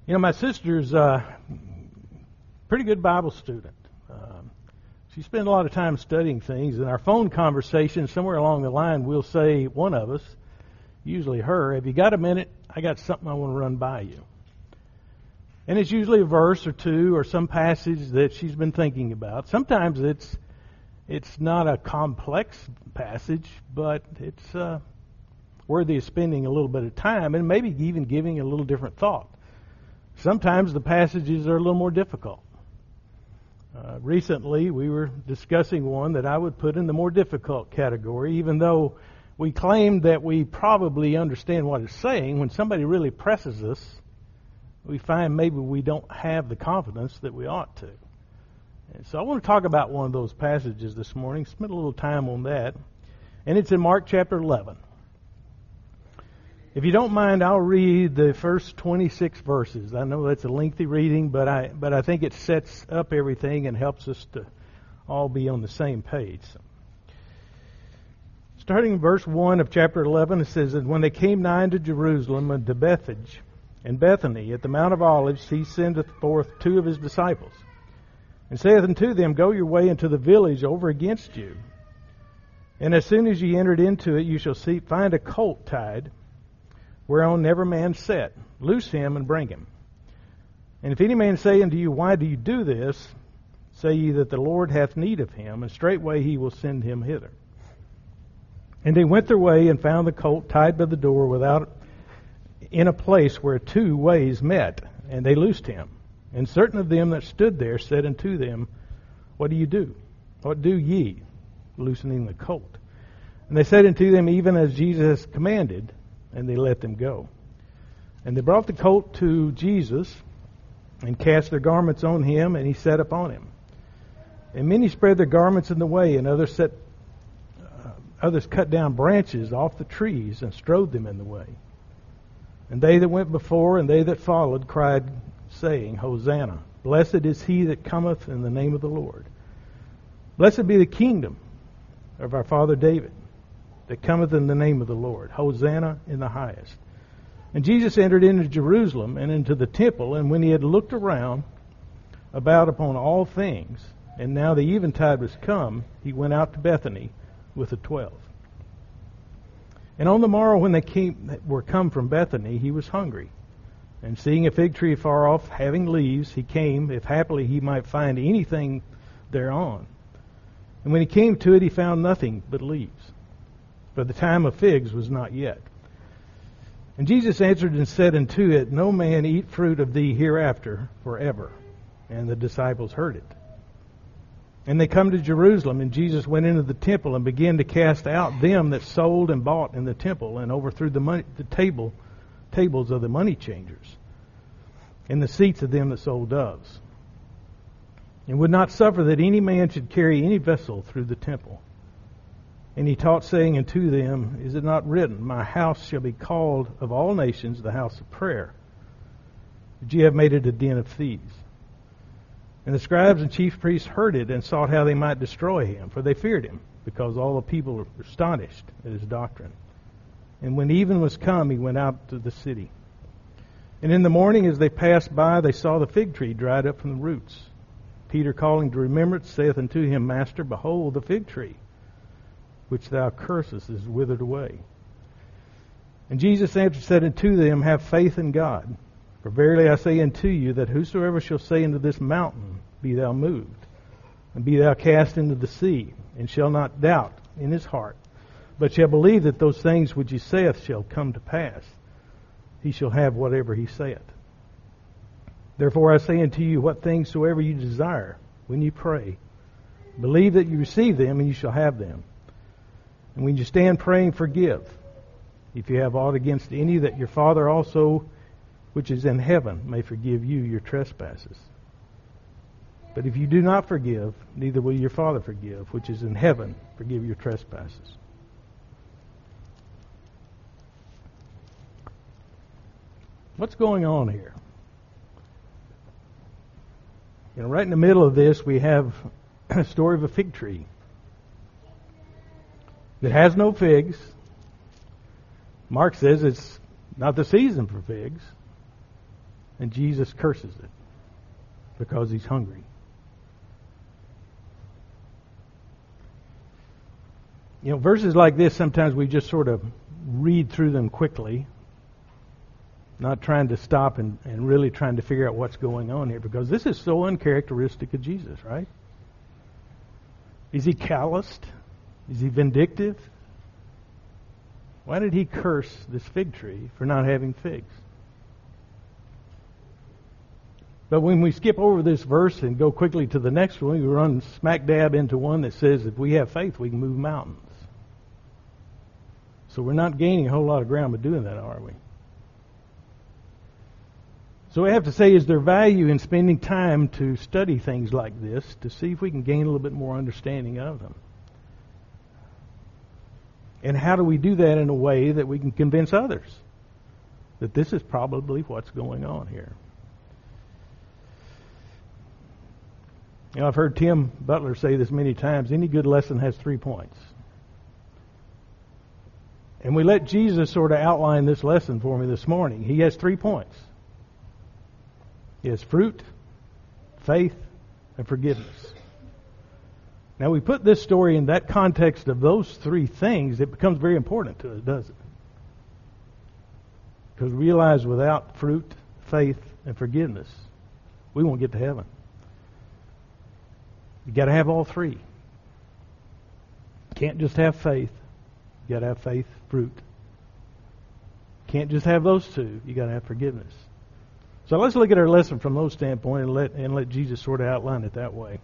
You know, my sister's a pretty good Bible student. She spent a lot of time studying things. In our phone conversation, somewhere along the line, we'll say, one of us, usually her, have you got a minute? I got something I want to run by you. And it's usually a verse or two or some passage that she's been thinking about. Sometimes it's not a complex passage, but it's worthy of spending a little bit of time and maybe even giving a little different thought. Sometimes the passages are a little more difficult. Recently, we were discussing one that I would put in the more difficult category, even though we claim that we probably understand what it's saying. When somebody really presses us, we find maybe we don't have the confidence that we ought to. And so I want to talk about one of those passages this morning, spend a little time on that. And it's in Mark chapter 11. If you don't mind, I'll read the first 26 verses. I know that's a lengthy reading, but I think it sets up everything and helps us to all be on the same page. Starting in verse 1 of chapter 11, it says, "And when they came nigh to Jerusalem and to Bethphage and Bethany at the Mount of Olives, he sendeth forth two of his disciples, and saith unto them, Go your way into the village over against you. And as soon as ye entered into it, you shall find a colt tied, whereon never man sat. Loose him and bring him. And if any man say unto you, Why do you do this? Say ye that the Lord hath need of him, and straightway he will send him hither. And they went their way and found the colt tied by the door without in a place where two ways met, and they loosed him. And certain of them that stood there said unto them, What do you do? What do ye? Loosening the colt. And they said unto them, Even as Jesus commanded, and they let them go. And they brought the colt to Jesus, and cast their garments on him, and he sat upon him. And many spread their garments in the way, and others cut down branches off the trees, and strewed them in the way. And they that went before, and they that followed, cried, saying, Hosanna! Blessed is he that cometh in the name of the Lord. Blessed be the kingdom of our father David, that cometh in the name of the Lord. Hosanna in the highest. And Jesus entered into Jerusalem and into the temple, and when he had looked around about upon all things, and now the eventide was come, he went out to Bethany with the 12. And on the morrow when they were come from Bethany, he was hungry. And seeing a fig tree far off, having leaves, he came, if happily he might find anything thereon. And when he came to it, he found nothing but leaves. For the time of figs was not yet. And Jesus answered and said unto it, No man eat fruit of thee hereafter forever. And the disciples heard it. And they come to Jerusalem, and Jesus went into the temple and began to cast out them that sold and bought in the temple, and overthrew the tables of the money changers, and the seats of them that sold doves. And would not suffer that any man should carry any vessel through the temple. And he taught, saying unto them, Is it not written, My house shall be called of all nations the house of prayer? But ye have made it a den of thieves. And the scribes and chief priests heard it, and sought how they might destroy him, for they feared him, because all the people were astonished at his doctrine. And when even was come, he went out to the city. And in the morning, as they passed by, they saw the fig tree dried up from the roots. Peter, calling to remembrance, saith unto him, Master, behold, the fig tree which thou cursest is withered away. And Jesus answered, said unto them, Have faith in God. For verily I say unto you, that whosoever shall say unto this mountain, Be thou moved, and be thou cast into the sea, and shall not doubt in his heart, but shall believe that those things which he saith shall come to pass, he shall have whatever he saith. Therefore I say unto you, what things soever you desire, when you pray, believe that you receive them, and you shall have them. And when you stand praying, forgive, if you have aught against any, that your Father also, which is in heaven, may forgive you your trespasses. But if you do not forgive, neither will your Father forgive, which is in heaven, forgive your trespasses. What's going on here? You know, right in the middle of this, we have a story of a fig tree that has no figs. Mark says it's not the season for figs. and Jesus curses it because he's hungry. You know, verses like this, sometimes we just sort of read through them quickly, not trying to stop and really trying to figure out what's going on here, because this is so uncharacteristic of Jesus, right? Is he calloused? Is he vindictive? Why did he curse this fig tree for not having figs? But when we skip over this verse and go quickly to the next one, we run smack dab into one that says if we have faith, we can move mountains. So we're not gaining a whole lot of ground by doing that, are we? So we have to say, is there value in spending time to study things like this to see if we can gain a little bit more understanding of them? And how do we do that in a way that we can convince others that this is probably what's going on here? You know, I've heard Tim Butler say this many times, any good lesson has 3 points. And we let Jesus sort of outline this lesson for me this morning. He has 3 points. He has fruit, faith, and forgiveness. Now, we put this story in that context of those 3 things, it becomes very important to us, doesn't it? Because we realize without fruit, faith, and forgiveness, we won't get to heaven. You got to have all 3. You can't just have faith. You got to have faith, fruit. Can't just have those 2. You got to have forgiveness. So let's look at our lesson from those standpoint and let Jesus sort of outline it that way.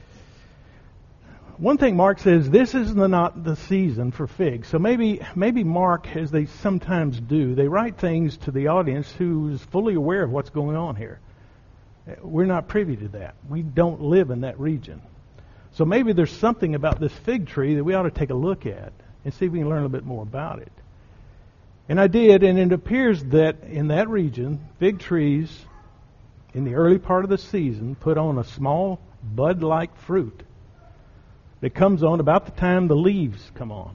One thing Mark says, this is not the season for figs. So maybe Mark, as they sometimes do, they write things to the audience who is fully aware of what's going on here. We're not privy to that. We don't live in that region. So maybe there's something about this fig tree that we ought to take a look at and see if we can learn a bit more about it. And I did, and it appears that in that region, fig trees in the early part of the season put on a small bud-like fruit that comes on about the time the leaves come on.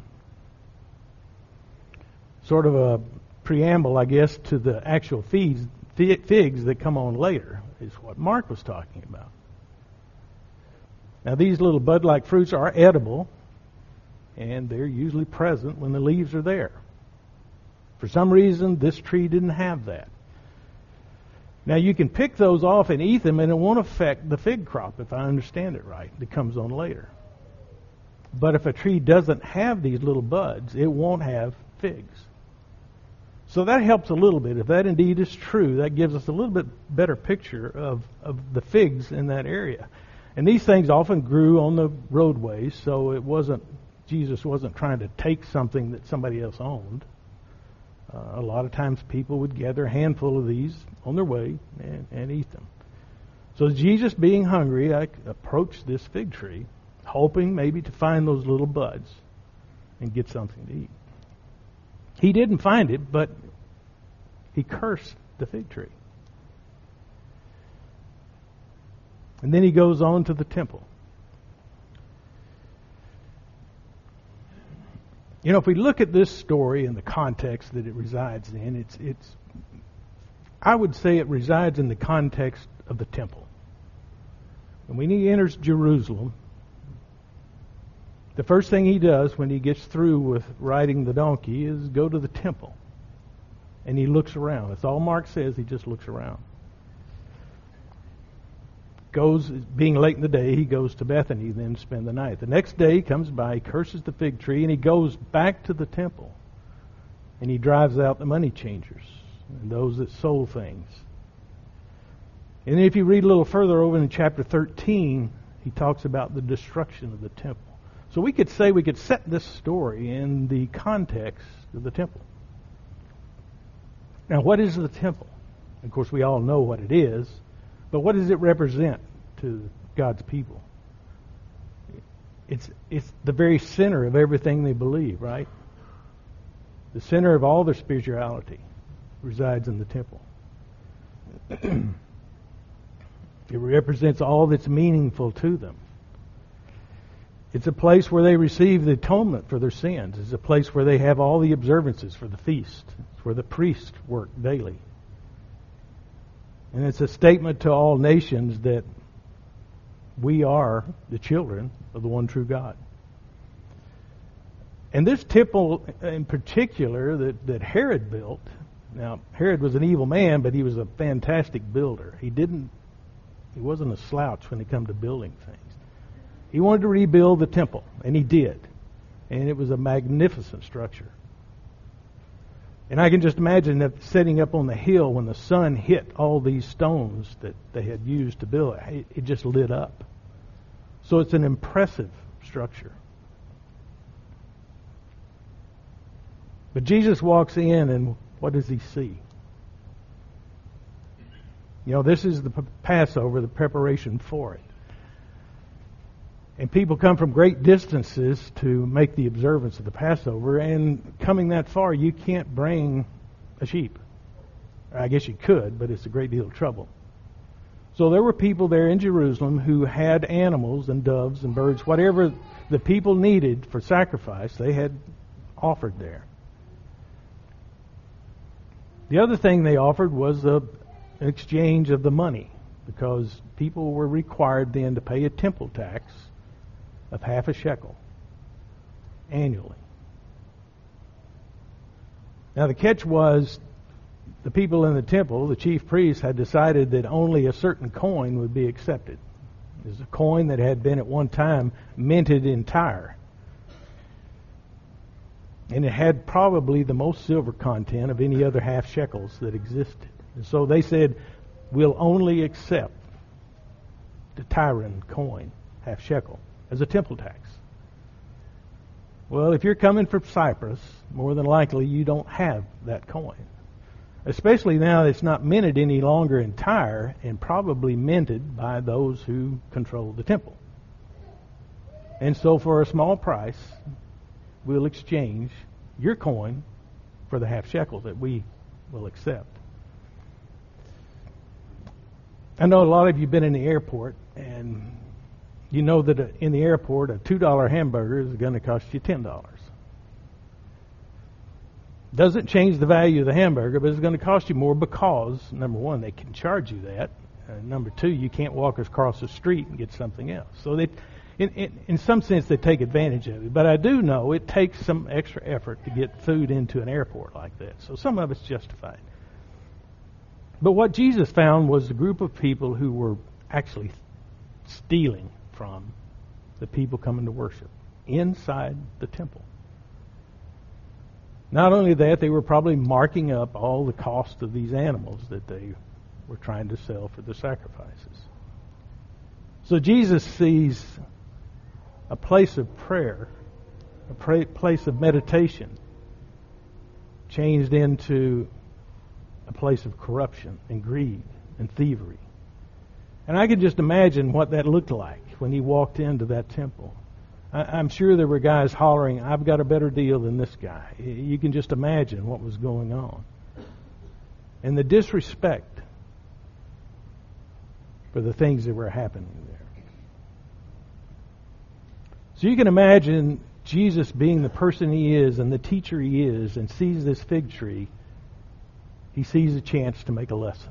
Sort of a preamble, I guess, to the actual figs that come on later, is what Mark was talking about. Now, these little bud-like fruits are edible, and they're usually present when the leaves are there. For some reason, this tree didn't have that. Now, you can pick those off and eat them, and it won't affect the fig crop, if I understand it right, that comes on later. But if a tree doesn't have these little buds, it won't have figs. So that helps a little bit. If that indeed is true, that gives us a little bit better picture of the figs in that area. And these things often grew on the roadways, so Jesus wasn't trying to take something that somebody else owned. A lot of times people would gather a handful of these on their way and eat them. So Jesus, being hungry, approached this fig tree, hoping maybe to find those little buds and get something to eat. He didn't find it, but he cursed the fig tree. And then he goes on to the temple. You know, if we look at this story in the context that it resides in, I would say it resides in the context of the temple. And when he enters Jerusalem, the first thing he does when he gets through with riding the donkey is go to the temple. And he looks around. That's all Mark says, he just looks around. Being late in the day, he goes to Bethany then to spend the night. The next day he comes by, he curses the fig tree, and he goes back to the temple. And he drives out the money changers and those that sold things. And if you read a little further over in chapter 13, he talks about the destruction of the temple. So we could set this story in the context of the temple. Now, what is the temple? Of course, we all know what it is. But what does it represent to God's people? It's the very center of everything they believe, right? The center of all their spirituality resides in the temple. It represents all that's meaningful to them. It's a place where they receive the atonement for their sins. It's a place where they have all the observances for the feast. It's where the priests work daily. And it's a statement to all nations that we are the children of the one true God. And this temple in particular that Herod built, now Herod was an evil man, but he was a fantastic builder. He wasn't a slouch when it came to building things. He wanted to rebuild the temple, and he did. And it was a magnificent structure. And I can just imagine that sitting up on the hill when the sun hit all these stones that they had used to build it, it just lit up. So it's an impressive structure. But Jesus walks in, and what does he see? This is the Passover, the preparation for it. And people come from great distances to make the observance of the Passover, and coming that far, you can't bring a sheep. I guess you could, but it's a great deal of trouble. So there were people there in Jerusalem who had animals and doves and birds, whatever the people needed for sacrifice, they had offered there. The other thing they offered was an exchange of the money, because people were required then to pay a temple tax of half a shekel annually. Now the catch was, the people in the temple, the chief priests, had decided that only a certain coin would be accepted. It was a coin that had been at one time minted in Tyre. And it had probably the most silver content of any other half shekels that existed. And so they said, we'll only accept the Tyrian coin, half shekel, as a temple tax. Well, if you're coming from Cyprus, more than likely you don't have that coin. Especially now that it's not minted any longer in Tyre, and probably minted by those who control the temple. And so for a small price, we'll exchange your coin for the half shekel that we will accept. I know a lot of you have been in the airport, and you know that in the airport a $2 hamburger is going to cost you $10. Doesn't change the value of the hamburger, but it's going to cost you more because, number one, they can charge you that. Number two, you can't walk across the street and get something else. So they, in some sense, they take advantage of it. But I do know it takes some extra effort to get food into an airport like that. So some of it's justified. But what Jesus found was a group of people who were actually stealing from the people coming to worship inside the temple. Not only that, they were probably marking up all the cost of these animals that they were trying to sell for the sacrifices. So Jesus sees a place of prayer, a place of meditation, changed into a place of corruption and greed and thievery. And I can just imagine what that looked like when he walked into that temple. I'm sure there were guys hollering, I've got a better deal than this guy. You can just imagine what was going on. And the disrespect for the things that were happening there. So you can imagine Jesus being the person he is and the teacher he is, and sees this fig tree. He sees a chance to make a lesson.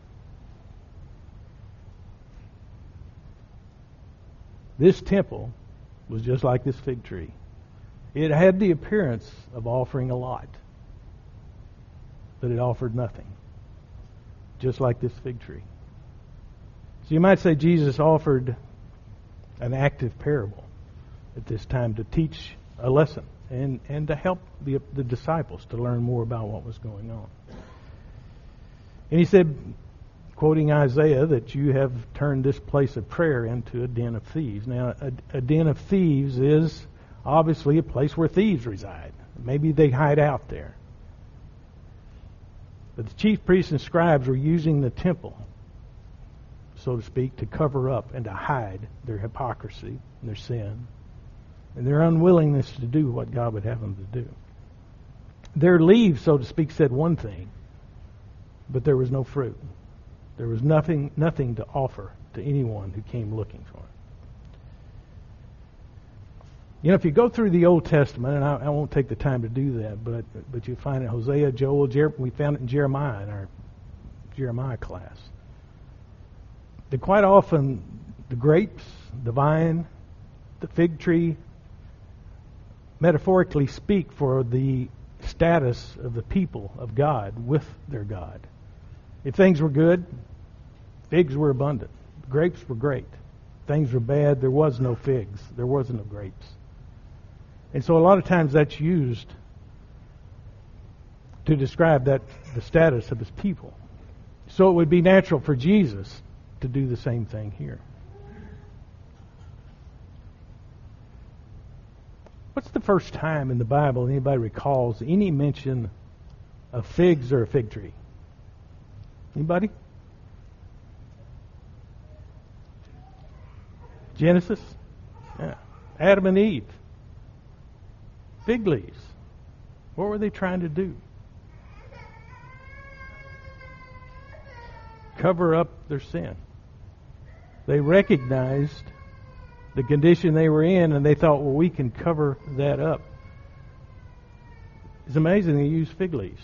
This temple was just like this fig tree. It had the appearance of offering a lot, but it offered nothing, just like this fig tree. So you might say Jesus offered an active parable at this time to teach a lesson and to help the disciples to learn more about what was going on. And he said, quoting Isaiah, that you have turned this place of prayer into a den of thieves. Now, a den of thieves is obviously a place where thieves reside. Maybe they hide out there. But the chief priests and scribes were using the temple, so to speak, to cover up and to hide their hypocrisy and their sin and their unwillingness to do what God would have them to do. Their leaves, so to speak, said one thing, but there was no fruit. There was nothing to offer to anyone who came looking for it. You know, if you go through the Old Testament, and I won't take the time to do that, but you find it in Hosea, Joel, we found it in Jeremiah in our Jeremiah class. that quite often the grapes, the vine, the fig tree, metaphorically speak for the status of the people of God with their God. If things were good, figs were abundant. Grapes were great. Things were bad, there was no figs. There was no grapes. And so a lot of times that's used to describe the status of his people. So it would be natural for Jesus to do the same thing here. What's the first time in the Bible anybody recalls any mention of figs or a fig tree? Anybody? Genesis? Yeah. Adam and Eve. Fig leaves. What were they trying to do? Cover up their sin. They recognized the condition they were in, and they thought, well, we can cover that up. It's amazing they used fig leaves.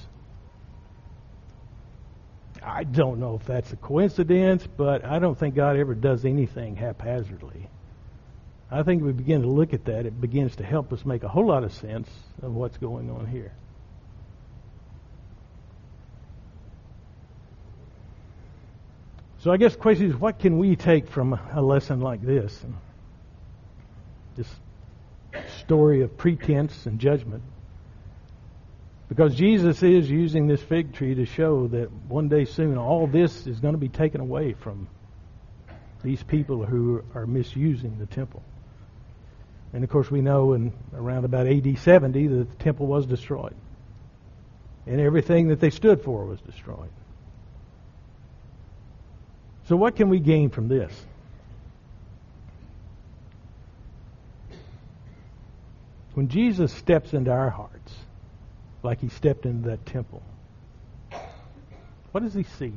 I don't know if that's a coincidence, but I don't think God ever does anything haphazardly. I think if we begin to look at that, it begins to help us make a whole lot of sense of what's going on here. So I guess the question is, what can we take from a lesson like this? This story of pretense and judgment. Because Jesus is using this fig tree to show that one day soon all this is going to be taken away from these people who are misusing the temple. And of course we know in around about AD 70 that the temple was destroyed. And everything that they stood for was destroyed. So what can we gain from this? When Jesus steps into our hearts, like he stepped into that temple, what does he see?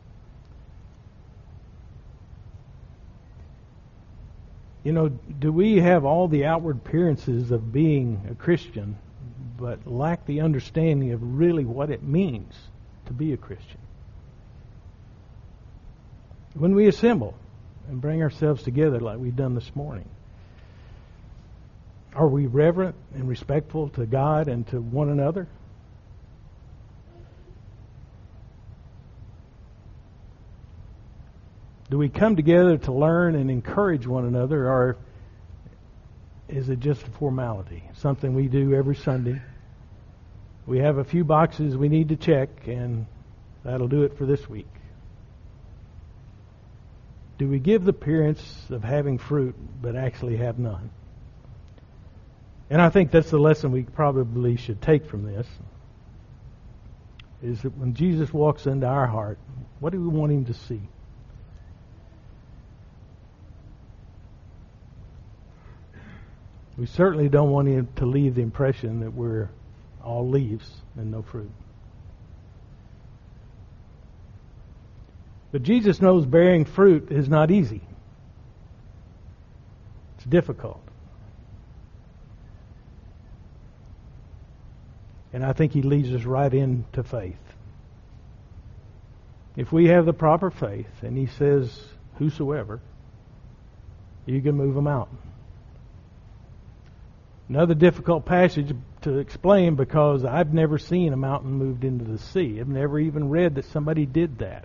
You know, do we have all the outward appearances of being a Christian, but lack the understanding of really what it means to be a Christian? When we assemble and bring ourselves together like we've done this morning, are we reverent and respectful to God and to one another? Do we come together to learn and encourage one another, or is it just a formality, something we do every Sunday? We have a few boxes we need to check, and that'll do it for this week. Do we give the appearance of having fruit, but actually have none? And I think that's the lesson we probably should take from this, is that when Jesus walks into our heart, what do we want him to see? We certainly don't want him to leave the impression that we're all leaves and no fruit. But Jesus knows bearing fruit is not easy. It's difficult. And I think he leads us right into faith. If we have the proper faith, and he says, whosoever, you can move them out. Another difficult passage to explain, because I've never seen a mountain moved into the sea. I've never even read that somebody did that.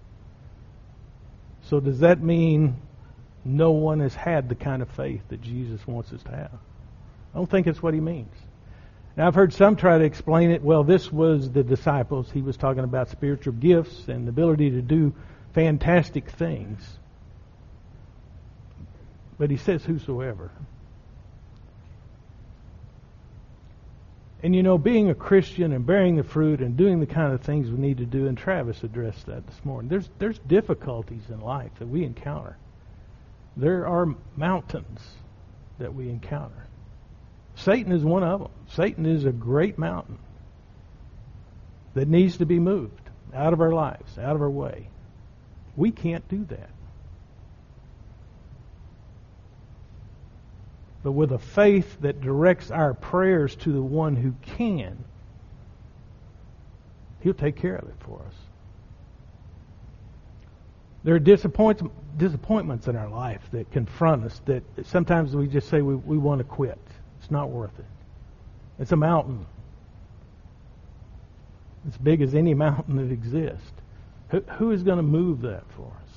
So does that mean no one has had the kind of faith that Jesus wants us to have? I don't think it's what he means. Now, I've heard some try to explain it, well, this was the disciples. He was talking about spiritual gifts and the ability to do fantastic things. But he says whosoever. And you know, being a Christian and bearing the fruit and doing the kind of things we need to do, and Travis addressed that this morning, there's difficulties in life that we encounter. There are mountains that we encounter. Satan is one of them. Satan is a great mountain that needs to be moved out of our lives, out of our way. We can't do that. But with a faith that directs our prayers to the one who can, he'll take care of it for us. There are disappointments in our life that confront us that sometimes we just say we want to quit. It's not worth it. It's a mountain. As big as any mountain that exists. Who is going to move that for us?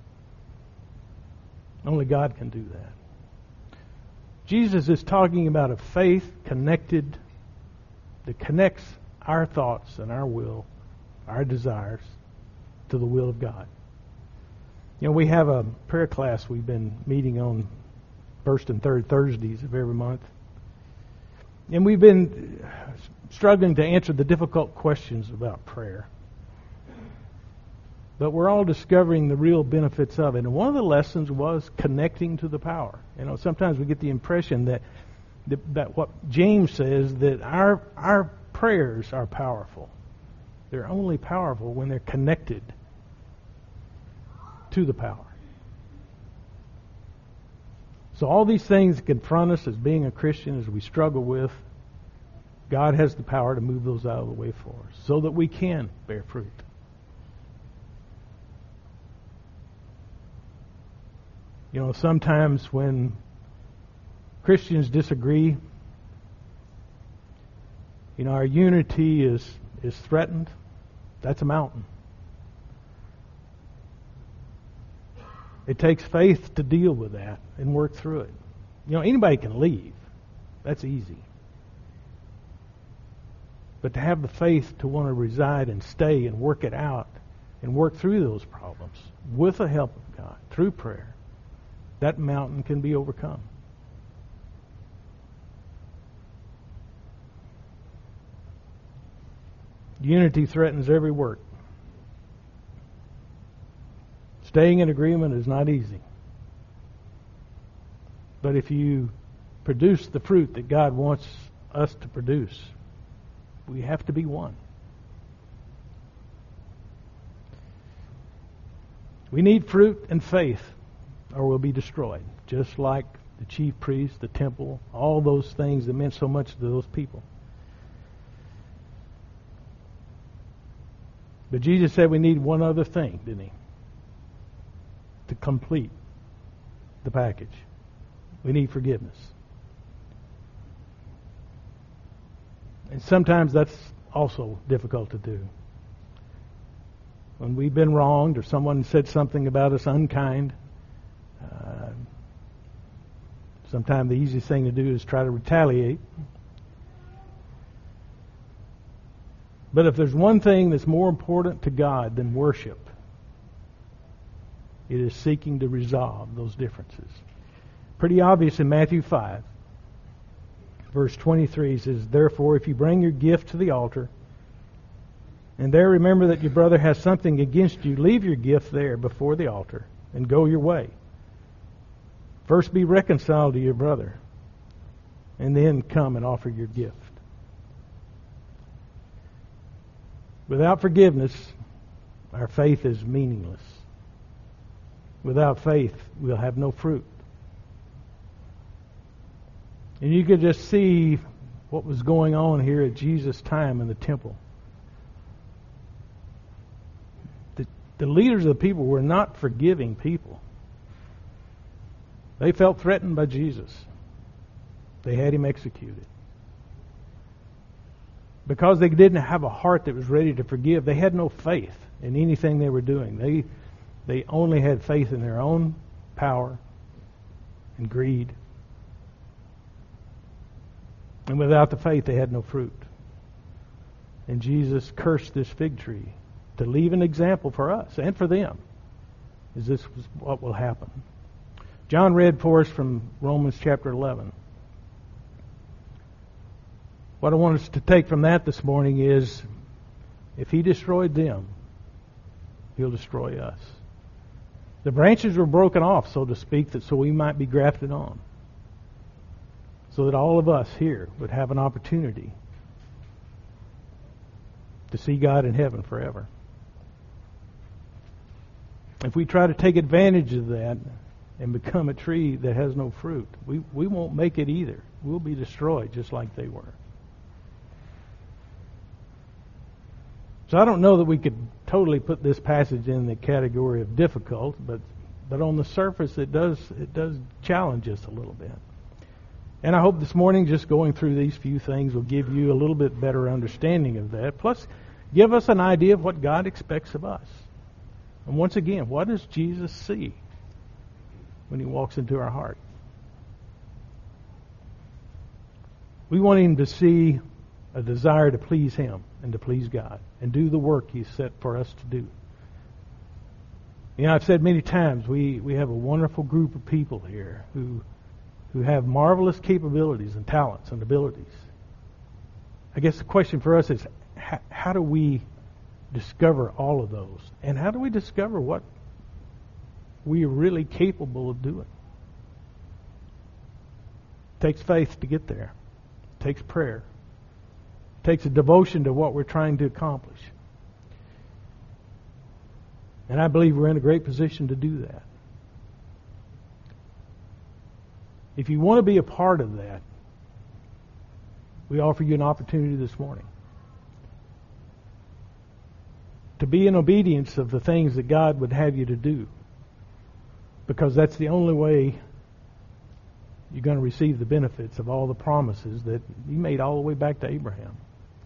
Only God can do that. Jesus is talking about a faith connected, that connects our thoughts and our will, our desires, to the will of God. You know, we have a prayer class we've been meeting on first and third Thursdays of every month. And we've been struggling to answer the difficult questions about prayer. But we're all discovering the real benefits of it. And one of the lessons was connecting to the power. You know, sometimes we get the impression that what James says, that our prayers are powerful. They're only powerful when they're connected to the power. So all these things confront us as being a Christian, as we struggle with, God has the power to move those out of the way for us so that we can bear fruit. You know, sometimes when Christians disagree, you know, our unity is threatened. That's a mountain. It takes faith to deal with that and work through it. You know, anybody can leave. That's easy. But to have the faith to want to reside and stay and work it out and work through those problems with the help of God, through prayer, that mountain can be overcome. Unity threatens every work. Staying in agreement is not easy. But if you produce the fruit that God wants us to produce, we have to be one. We need fruit and faith, or we'll be destroyed. Just like the chief priest, the temple, all those things that meant so much to those people. But Jesus said we need one other thing, didn't he? To complete the package. We need forgiveness. And sometimes that's also difficult to do. When we've been wronged or someone said something about us unkind, sometimes the easiest thing to do is try to retaliate. But if there's one thing that's more important to God than worship, it is seeking to resolve those differences. Pretty obvious in Matthew 5. Verse 23 says, "Therefore, if you bring your gift to the altar, and there remember that your brother has something against you, leave your gift there before the altar, and go your way. First be reconciled to your brother, and then come and offer your gift." Without forgiveness, our faith is meaningless. Without faith, we'll have no fruit. And you could just see what was going on here at Jesus' time in the temple. The leaders of the people were not forgiving people. They felt threatened by Jesus. They had him executed. Because they didn't have a heart that was ready to forgive, they had no faith in anything they were doing. They only had faith in their own power and greed. And without the faith, they had no fruit. And Jesus cursed this fig tree to leave an example for us and for them. Is this what will happen? John read for us from Romans chapter 11. What I want us to take from that this morning is, if he destroyed them, he'll destroy us. The branches were broken off, so to speak, so we might be grafted on. So that all of us here would have an opportunity to see God in heaven forever. If we try to take advantage of that and become a tree that has no fruit, we won't make it either. We'll be destroyed just like they were. So I don't know that we could totally put this passage in the category of difficult, but on the surface it does challenge us a little bit. And I hope this morning just going through these few things will give you a little bit better understanding of that. Plus, give us an idea of what God expects of us. And once again, what does Jesus see when He walks into our heart? We want Him to see a desire to please Him and to please God and do the work He's set for us to do. You know, I've said many times, we have a wonderful group of people here who have marvelous capabilities and talents and abilities. I guess the question for us is, how do we discover all of those? And how do we discover what we are really capable of doing? It takes faith to get there. It takes prayer. It takes a devotion to what we're trying to accomplish. And I believe we're in a great position to do that. If you want to be a part of that, we offer you an opportunity this morning to be in obedience of the things that God would have you to do, because that's the only way you're going to receive the benefits of all the promises that He made all the way back to Abraham.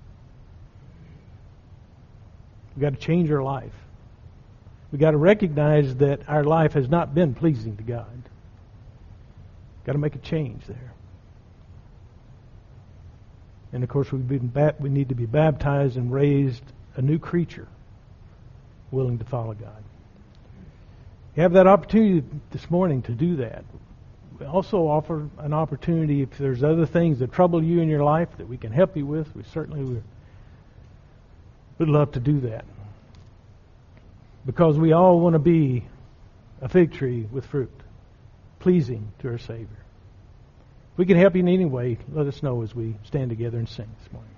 We've got to change our life. We've got to recognize that our life has not been pleasing to God. Got to make a change there. And of course, we need to be baptized and raised a new creature, willing to follow God. You have that opportunity this morning to do that. We also offer an opportunity, if there's other things that trouble you in your life that we can help you with, we certainly would love to do that. Because we all want to be a fig tree with fruit, pleasing to our Savior. If we can help you in any way, let us know as we stand together and sing this morning.